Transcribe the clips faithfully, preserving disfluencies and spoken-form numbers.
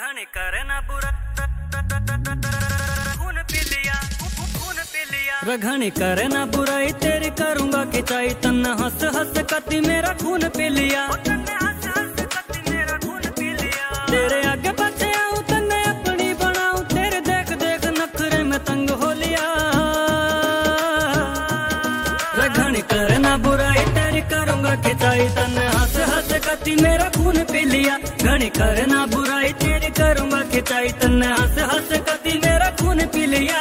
घने करना बुरा खून पी लिया खून पी लिया रघनी करना बुराई तेरी करूंगा खिंचाई तन्ना हंस हंस कती मेरा खून पी लिया हंस हंस कती मेरा खून पी लिया तेरे आगे पीछे आऊं तन्ने अपनी बनाऊं तेरे देख देख नखरे में तंग हो लिया रघनी करना बुराई तेरी करूंगा खिंचाई तन्ने हंस हंस कती मेरा खून पी लिया घनी करना बुराई तेरी करूंगा खिंचाई तन्ने हंस हंस कती मेरा खून पी लिया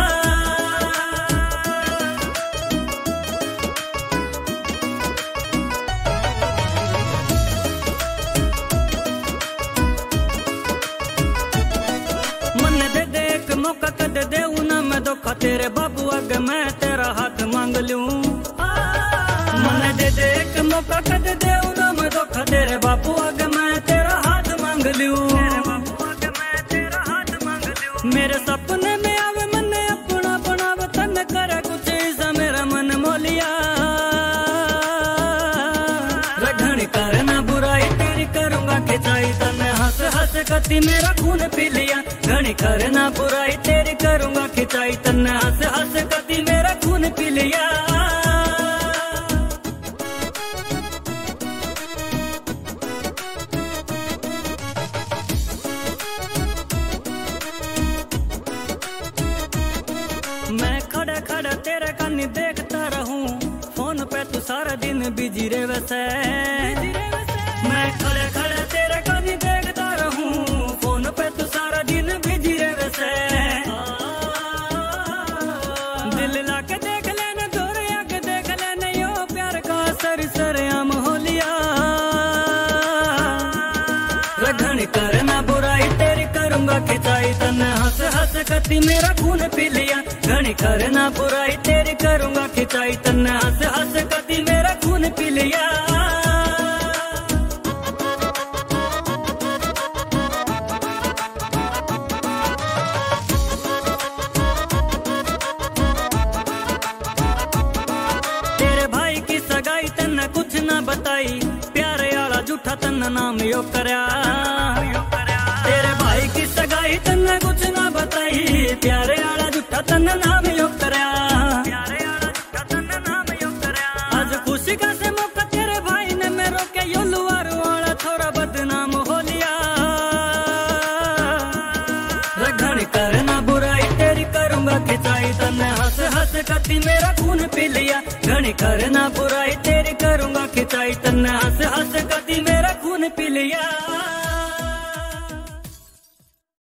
मौका कद देऊ ना मैं धोखा तेरे बाबू आगे मैं तेरा हाथ मांग लूं मन दे दे एक मौका कद देऊ ना मैं धोखा तेरे बाबू आगे मैं तेरा हाथ मांग लूं मेरे सपने में आवे मन अपना बनावे तन करे कुछ ऐसा मेरा मन मोलिया रघनी करना बुराई तेरी करूंगा खिंचाई तने हंस हंस कती मेरा खून पी लिया घनी करना बुराई तेरी करूंगा खिंचाई तन्ने हंस हंस कती मेरा खून पी लिया मैं खड़ा खड़ा तेरे कन्नी देखता रहूं फोन पे तू सारा दिन बिजी रे वैसे मैं खड़ा खड़ा तेरे कन्नी देखता रहूं फोन पे तू सारा दिन बिजी रे वैसे दिल लाके देख लेने दूर आके देख लेने यो प्यार का सर सर आम हो लिया रघनी करना बुराई तेरी करूंगा खिंचाई तन्ने हंस हंस कती मेरा खून पी लिया घनी करना बुराई तेरी करूंगा खिंचाई तन्ने हंस हंस कती मेरा खून पी लिया तेरे भाई की सगाई तन्ने कुछ ना बताई प्यारे आला झूठा तन्ना नाम यो करया तेरे भाई की सगाई तन्ने कुछ ना बताई प्यारे आला झूठा तन्ना नाम यो करया आज खुशी का से मौका तेरे भाई ने मेरो के यो लुआर वाला थोड़ा बदनाम हो लिया रघनी करना बुराई तेरी करूंगा खिंचाई तन्ने हंस हंस कती मेरा खून पी लिया घनी करना बुराई तेरी करूंगा खिंचाई तन्ने हंस हंस कती मेरा खून पी लिया।